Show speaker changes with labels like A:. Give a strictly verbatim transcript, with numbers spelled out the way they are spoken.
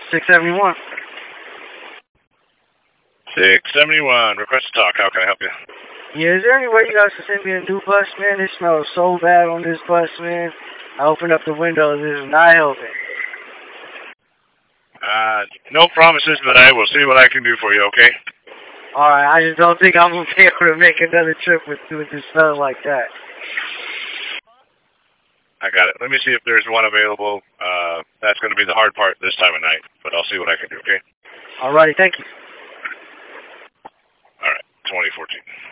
A: six seventy-one.
B: six seventy-one. Request to talk. How can I help you?
A: Yeah, is there any way you guys can send me a new bus, man? It smells so bad on this bus, man. I opened up the windows. It is not helping.
B: Uh, no promises, but I will see what I can do for you, okay?
A: Alright, I just don't think I'm going to be able to make another trip with, with this smell like that.
B: I got it. Let me see if there's one available. Uh, that's going to be the hard part this time of night, but I'll see what I can do, okay?
A: Alrighty, thank you.
B: All right, twenty fourteen.